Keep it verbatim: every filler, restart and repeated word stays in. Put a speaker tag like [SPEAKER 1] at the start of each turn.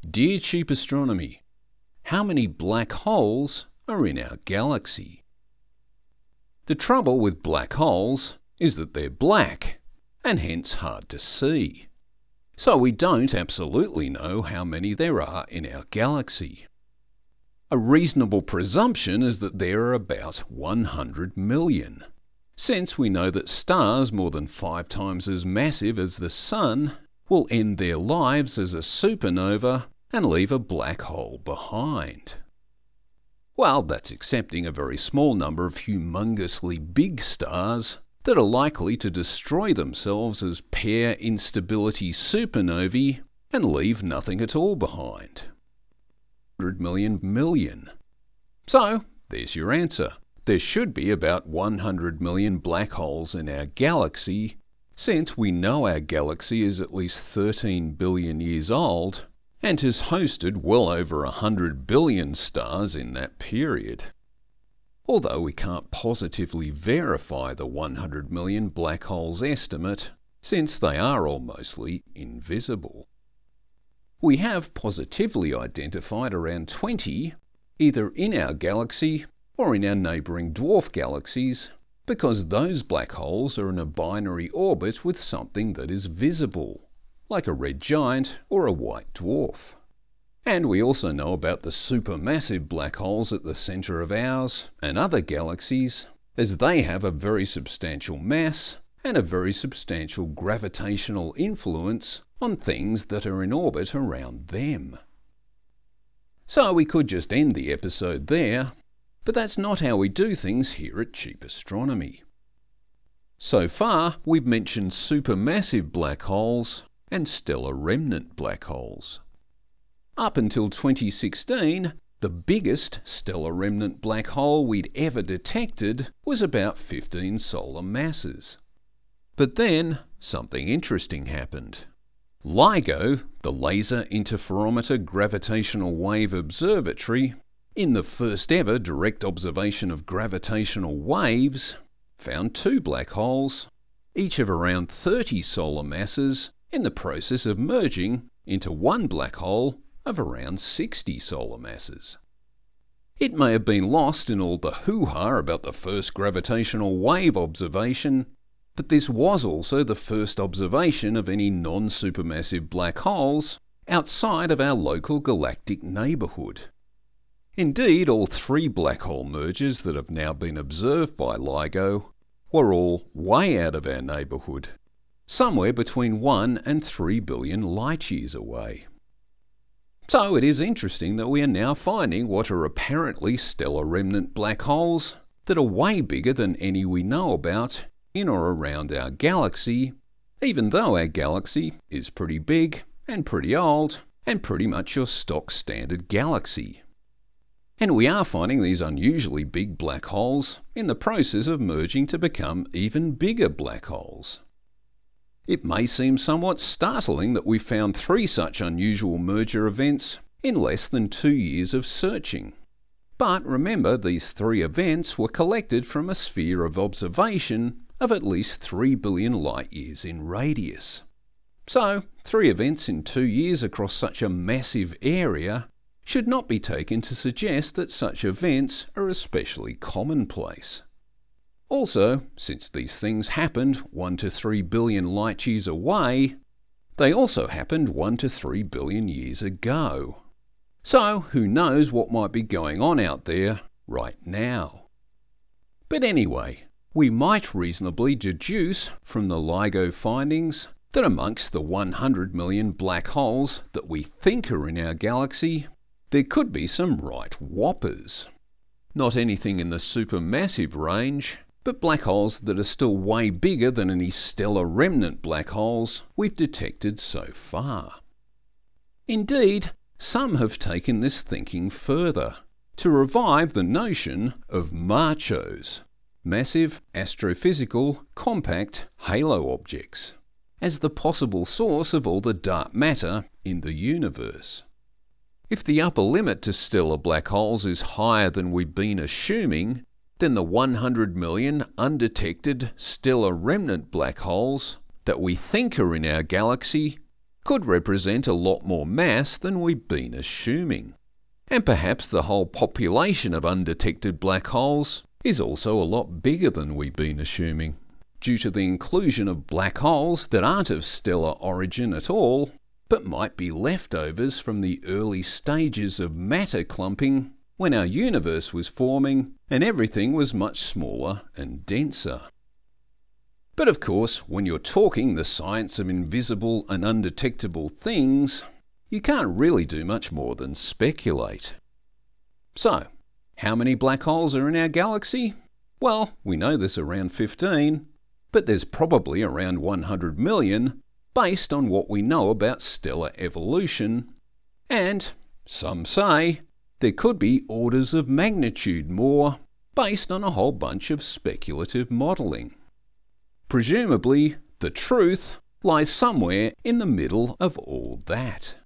[SPEAKER 1] Dear Cheap Astronomy, how many black holes are in our galaxy? The trouble with black holes is that they're black and hence hard to see. So we don't absolutely know how many there are in our galaxy. A reasonable presumption is that there are about one hundred million, since we know that stars more than five times as massive as the Sun will end their lives as a supernova and leave a black hole behind. Well, that's accepting a very small number of humongously big stars that are likely to destroy themselves as pair instability supernovae and leave nothing at all behind. one hundred million million. So, there's your answer. There should be about one hundred million black holes in our galaxy, since we know our galaxy is at least thirteen billion years old and has hosted well over one hundred billion stars in that period. Although we can't positively verify the one hundred million black holes estimate, since they are all mostly invisible. We have positively identified around twenty, either in our galaxy or in our neighbouring dwarf galaxies, because those black holes are in a binary orbit with something that is visible, like a red giant or a white dwarf. And we also know about the supermassive black holes at the centre of ours and other galaxies, as they have a very substantial mass and a very substantial gravitational influence on things that are in orbit around them. So we could just end the episode there, but that's not how we do things here at Cheap Astronomy. So far, we've mentioned supermassive black holes and stellar remnant black holes. Up until twenty sixteen, the biggest stellar remnant black hole we'd ever detected was about fifteen solar masses. But then, something interesting happened. LIGO, the Laser Interferometer Gravitational Wave Observatory, in the first ever direct observation of gravitational waves, found two black holes, each of around thirty solar masses, in the process of merging into one black hole of around sixty solar masses. It may have been lost in all the hoo-ha about the first gravitational wave observation, but this was also the first observation of any non-supermassive black holes outside of our local galactic neighbourhood. Indeed, all three black hole mergers that have now been observed by LIGO were all way out of our neighbourhood, somewhere between one and three billion light years away. So it is interesting that we are now finding what are apparently stellar remnant black holes that are way bigger than any we know about in or around our galaxy, even though our galaxy is pretty big and pretty old and pretty much your stock standard galaxy. And we are finding these unusually big black holes in the process of merging to become even bigger black holes. It may seem somewhat startling that we found three such unusual merger events in less than two years of searching. But remember, these three events were collected from a sphere of observation of at least three billion light years in radius. So, three events in two years across such a massive area should not be taken to suggest that such events are especially commonplace. Also, since these things happened one to three billion light years away, they also happened one to three billion years ago. So, who knows what might be going on out there right now. But anyway, we might reasonably deduce from the LIGO findings that amongst the one hundred million black holes that we think are in our galaxy, there could be some right whoppers. Not anything in the supermassive range, but black holes that are still way bigger than any stellar remnant black holes we've detected so far. Indeed, some have taken this thinking further to revive the notion of MACHOs, massive astrophysical compact halo objects, as the possible source of all the dark matter in the universe. If the upper limit to stellar black holes is higher than we've been assuming, then the one hundred million undetected stellar remnant black holes that we think are in our galaxy could represent a lot more mass than we've been assuming. And perhaps the whole population of undetected black holes is also a lot bigger than we've been assuming, due to the inclusion of black holes that aren't of stellar origin at all, but might be leftovers from the early stages of matter clumping when our universe was forming and everything was much smaller and denser. But of course, when you're talking the science of invisible and undetectable things, you can't really do much more than speculate. So, how many black holes are in our galaxy? Well, we know there's around fifteen, but there's probably around one hundred million based on what we know about stellar evolution, and some say there could be orders of magnitude more based on a whole bunch of speculative modelling. Presumably, the truth lies somewhere in the middle of all that.